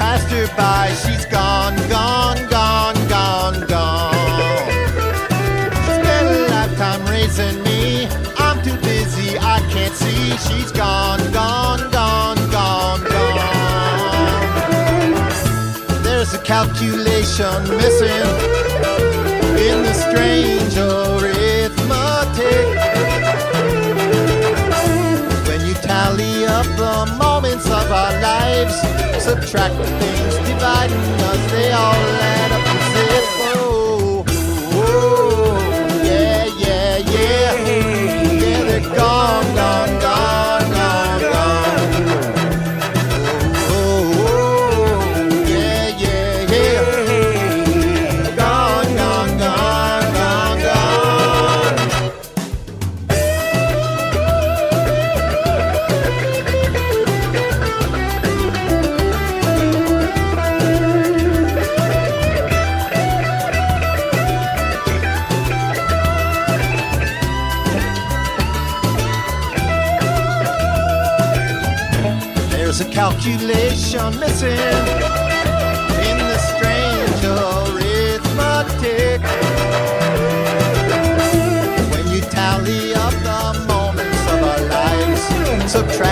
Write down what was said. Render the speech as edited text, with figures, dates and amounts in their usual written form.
passed her by. She's gone, gone, gone, gone, gone. She spent a lifetime raising me. I'm too busy, I can't see. She's gone, gone, gone, gone, gone. There's a calculation missing in the strange arithmetic. When you tally up the moments of our lives, subtract the things dividing us, they all add up and zip. Oh, oh, yeah, yeah, yeah. Yeah, they're gone, gone, gone, gone, gone. Oh, oh, oh, yeah, yeah, yeah. Gone, gone, gone, gone, gone. There's a calculation missing in the strange arithmetic. When you tally up the moments of our lives, subtract